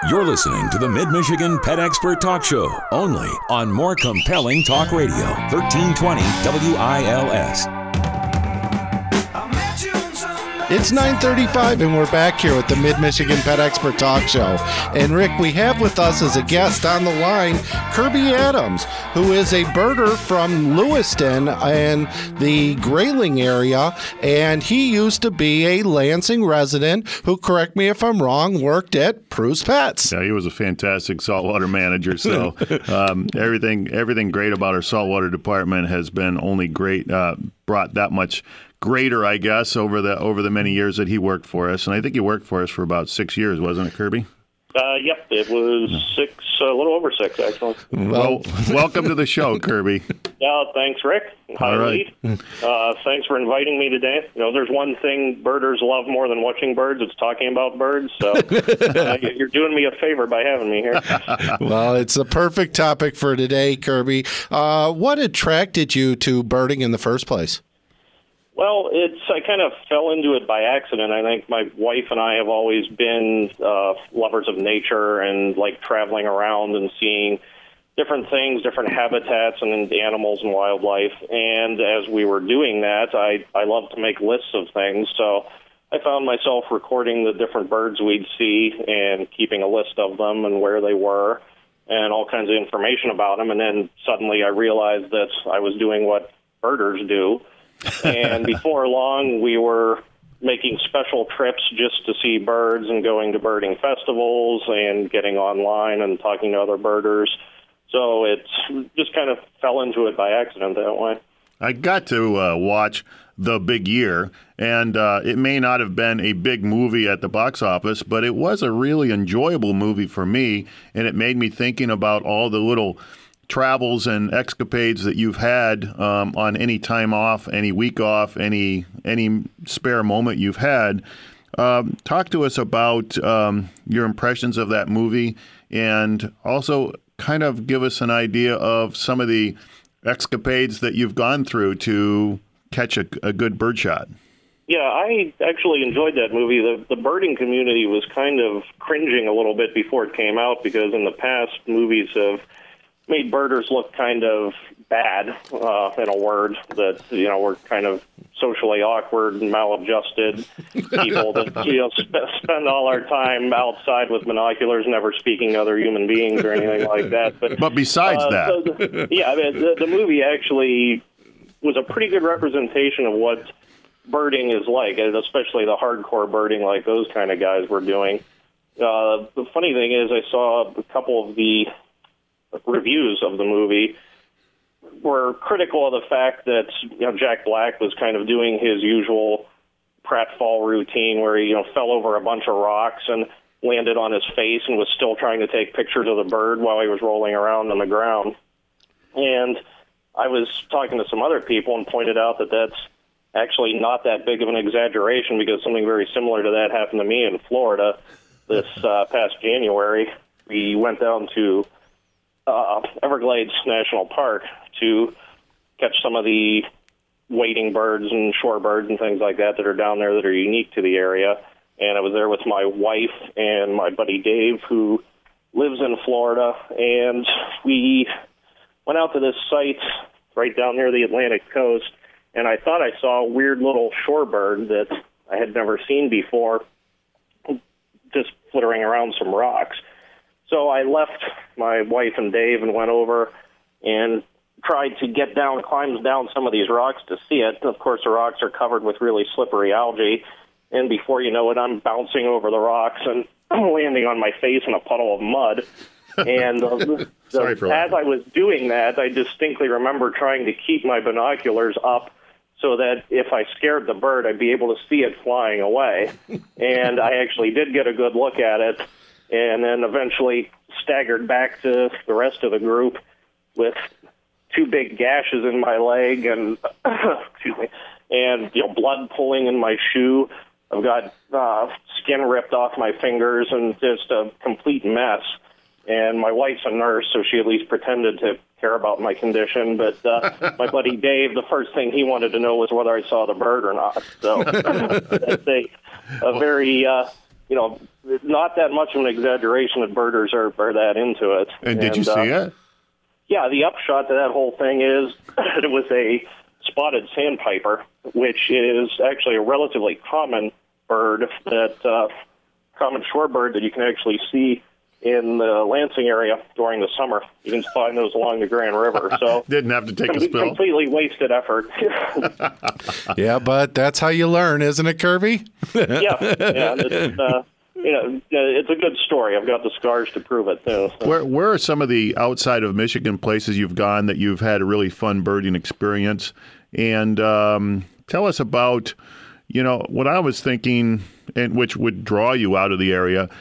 You're listening to the Mid-Michigan Pet Expert Talk Show, only on More Compelling Talk Radio, 1320 WILS. It's 9:35 and we're back here with the Mid-Michigan Pet Expert Talk Show. And Rick, we have with us as a guest on the line Kirby Adams, who is a birder from Lewiston and the Grayling area. And he used to be a Lansing resident who, correct me if I'm wrong, worked at Prue's Pets. Yeah, he was a fantastic saltwater manager. So everything great about our saltwater department has been only great, brought that much greater, I guess, over the many years that he worked for us. And I think he worked for us for about 6 years, wasn't it, Kirby? Yep, it was 6, a little over 6, actually. Well, welcome to the show, Kirby. Yeah, thanks, Rick. Hi, All right. Lee. Thanks for inviting me today. You know, there's one thing birders love more than watching birds. It's talking about birds. So you're doing me a favor by having me here. Well, it's a perfect topic for today, Kirby. What attracted you to birding in the first place? Well, I kind of fell into it by accident. I think my wife and I have always been lovers of nature and like traveling around and seeing different things, different habitats and animals and wildlife. And as we were doing that, I love to make lists of things. So I found myself recording the different birds we'd see and keeping a list of them and where they were and all kinds of information about them. And then suddenly I realized that I was doing what birders do. And before long, we were making special trips just to see birds and going to birding festivals and getting online and talking to other birders. So it just kind of fell into it by accident that way. I got to watch The Big Year, and it may not have been a big movie at the box office, but it was a really enjoyable movie for me, and it made me thinking about all the little travels and escapades that you've had on any time off, any week off, any spare moment you've had. Talk to us about your impressions of that movie, and also kind of give us an idea of some of the escapades that you've gone through to catch a good bird shot. Yeah, I actually enjoyed that movie. The birding community was kind of cringing a little bit before it came out because in the past, movies have made birders look kind of bad, in a word, that, you know, we're kind of socially awkward and maladjusted people that, you know, spend all our time outside with binoculars, never speaking to other human beings or anything like that. But besides that. The movie actually was a pretty good representation of what birding is like, and especially the hardcore birding like those kind of guys were doing. The funny thing is I saw a couple of the reviews of the movie were critical of the fact that, you know, Jack Black was kind of doing his usual pratfall routine where he, you know, fell over a bunch of rocks and landed on his face and was still trying to take pictures of the bird while he was rolling around on the ground. And I was talking to some other people and pointed out that that's actually not that big of an exaggeration because something very similar to that happened to me in Florida this past January. We went down to Everglades National Park to catch some of the wading birds and shorebirds and things like that are down there that are unique to the area. And I was there with my wife and my buddy Dave, who lives in Florida. And we went out to this site right down near the Atlantic coast, and I thought I saw a weird little shorebird that I had never seen before just flittering around some rocks. So I left my wife and Dave and went over and tried to get down, climbed down some of these rocks to see it. Of course, the rocks are covered with really slippery algae, and before you know it, I'm bouncing over the rocks and landing on my face in a puddle of mud. And as I was doing that, I distinctly remember trying to keep my binoculars up so that if I scared the bird, I'd be able to see it flying away. And I actually did get a good look at it, and then eventually staggered back to the rest of the group with 2 big gashes in my leg and excuse me, and, you know, blood pooling in my shoe. I've got skin ripped off my fingers and just a complete mess. And my wife's a nurse, so she at least pretended to care about my condition. But my buddy Dave, the first thing he wanted to know was whether I saw the bird or not. So that's a very not that much of an exaggeration that birders are that into it. And did you see it? Yeah, the upshot to that whole thing is that it was a spotted sandpiper, which is actually a relatively common bird, common shorebird that you can actually see in the Lansing area during the summer. You can find those along the Grand River. So didn't have to take a spill. Completely wasted effort. Yeah, but that's how you learn, isn't it, Kirby? Yeah. It's a good story. I've got the scars to prove it, too. So. Where are some of the outside of Michigan places you've gone that you've had a really fun birding experience? And tell us about, what I was thinking, and which would draw you out of the area.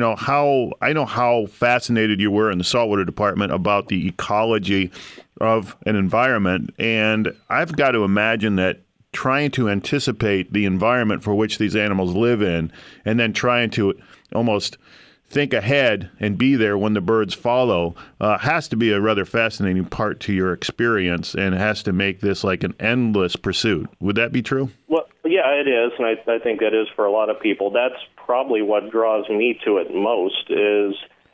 How fascinated you were in the saltwater department about the ecology of an environment. And I've got to imagine that trying to anticipate the environment for which these animals live in, and then trying to almost think ahead and be there when the birds follow, has to be a rather fascinating part to your experience, and has to make this like an endless pursuit. Would that be true? Well, yeah, it is, and I think that is for a lot of people. That's probably what draws me to it most, is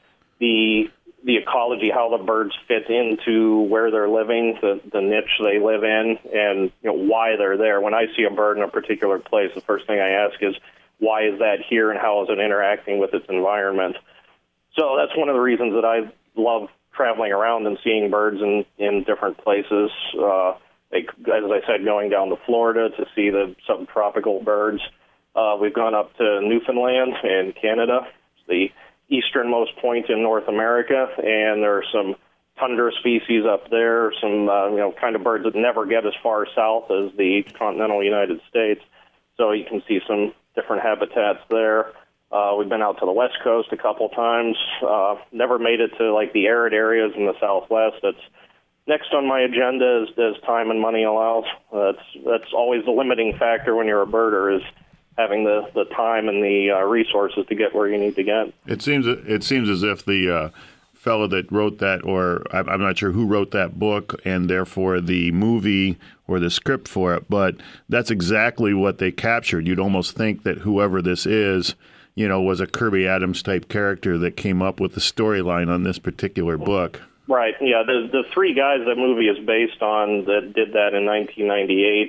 the ecology, how the birds fit into where they're living, the niche they live in, and why they're there. When I see a bird in a particular place, the first thing I ask is, why is that here, and how is it interacting with its environment? So that's one of the reasons that I love traveling around and seeing birds in different places. As I said, going down to Florida to see the subtropical birds. We've gone up to Newfoundland and Canada, the easternmost point in North America, and there are some tundra species up there, some kind of birds that never get as far south as the continental United States. So you can see some different habitats there. We've been out to the West Coast a couple times. Never made it to like the arid areas in the Southwest. That's next on my agenda as time and money allows. That's always the limiting factor when you're a birder, is having the time and the resources to get where you need to get. It seems as if the fellow that wrote that, or I'm not sure who wrote that book, and therefore the movie or the script for it, but that's exactly what they captured. You'd almost think that whoever this is, was a Kirby Adams type character that came up with the storyline on this particular book. Right. Yeah. The three guys that movie is based on that did that in 1998.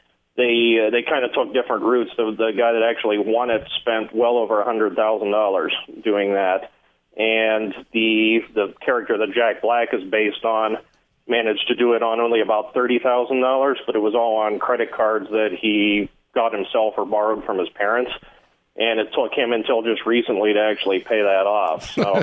They kind of took different routes. The guy that actually won it spent well over $100,000 doing that, and the character that Jack Black is based on managed to do it on only about $30,000, but it was all on credit cards that he got himself or borrowed from his parents. And it took him until just recently to actually pay that off. So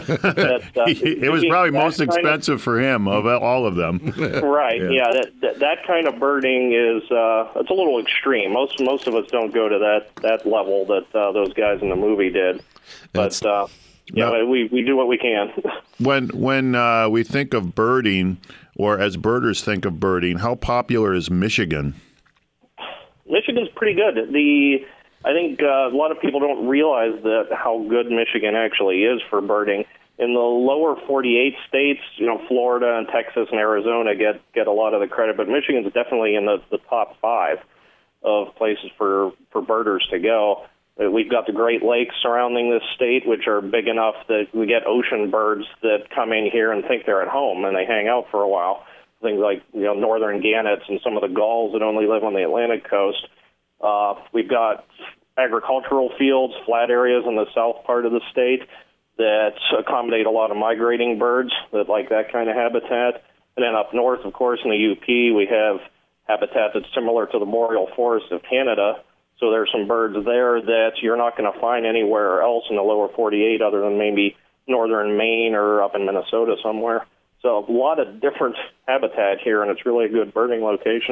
it was probably most expensive for him of all of them. Right. Yeah. That kind of birding is it's a little extreme. Most of us don't go to that level that those guys in the movie did. But we do what we can. When we think of birding, or as birders think of birding, how popular is Michigan? Michigan's pretty good. I think a lot of people don't realize how good Michigan actually is for birding. In the lower 48 states, Florida and Texas and Arizona get a lot of the credit, but Michigan's definitely in the top 5 of places for birders to go. We've got the Great Lakes surrounding this state, which are big enough that we get ocean birds that come in here and think they're at home, and they hang out for a while. Things like northern gannets and some of the gulls that only live on the Atlantic coast. We've got agricultural fields, flat areas in the south part of the state that accommodate a lot of migrating birds that like that kind of habitat. And then up north, of course, in the UP, we have habitat that's similar to the boreal forest of Canada. So there's some birds there that you're not going to find anywhere else in the lower 48 other than maybe northern Maine or up in Minnesota somewhere. So a lot of different habitat here, and it's really a good birding location.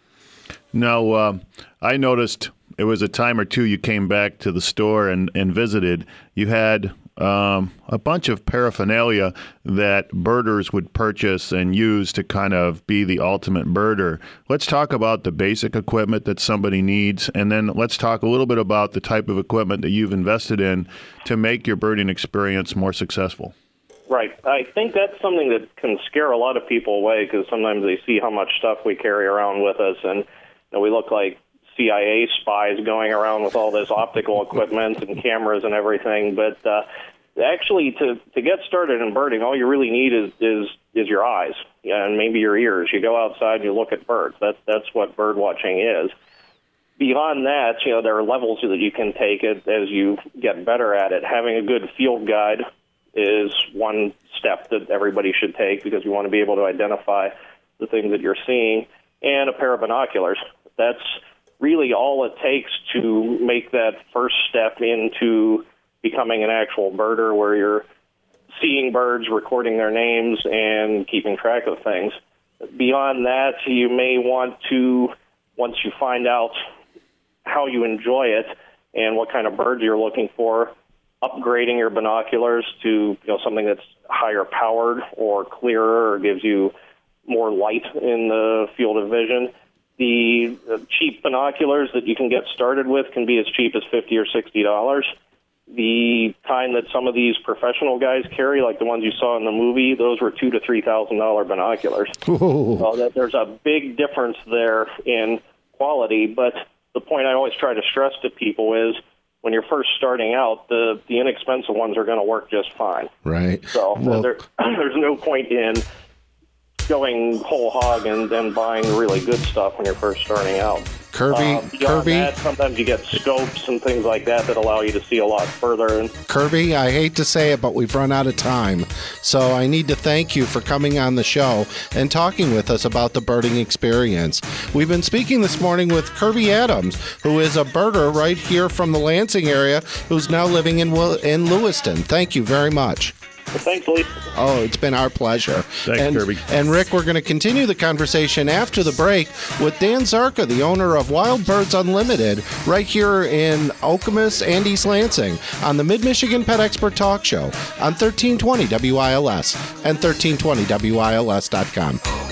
Now, I noticed it was a time or two you came back to the store and visited. You had a bunch of paraphernalia that birders would purchase and use to kind of be the ultimate birder. Let's talk about the basic equipment that somebody needs, and then let's talk a little bit about the type of equipment that you've invested in to make your birding experience more successful. Right. I think that's something that can scare a lot of people away, because sometimes they see how much stuff we carry around with us, and we look like CIA spies going around with all this optical equipment and cameras and everything. But actually, to get started in birding, all you really need is your eyes and maybe your ears. You go outside and you look at birds. That's what bird watching is. Beyond that, there are levels that you can take it as you get better at it. Having a good field guide is one step that everybody should take because you want to be able to identify the things that you're seeing, and a pair of binoculars. That's really all it takes to make that first step into becoming an actual birder where you're seeing birds, recording their names, and keeping track of things. Beyond that, you may want to, once you find out how you enjoy it and what kind of birds you're looking for, upgrading your binoculars to something that's higher powered or clearer or gives you more light in the field of vision. The cheap binoculars that you can get started with can be as cheap as $50 or $60. The kind that some of these professional guys carry, like the ones you saw in the movie, those were $2,000 to $3,000 binoculars. So there's a big difference there in quality, but the point I always try to stress to people is when you're first starting out, the inexpensive ones are going to work just fine. Right. So there's no point in going whole hog and then buying the really good stuff when you're first starting out. Kirby, that, sometimes you get scopes and things like that allow you to see a lot further. And Kirby, I hate to say it, but we've run out of time. So I need to thank you for coming on the show and talking with us about the birding experience. We've been speaking this morning with Kirby Adams, who is a birder right here from the Lansing area, who's now living in Lewiston. Thank you very much. Well, thanks, Lee. Oh, it's been our pleasure. Thanks, Kirby. And Rick, we're going to continue the conversation after the break with Dan Zarka, the owner of Wild Birds Unlimited, right here in Okemos and East Lansing on the Mid-Michigan Pet Expert Talk Show on 1320 WILS and 1320WILS.com.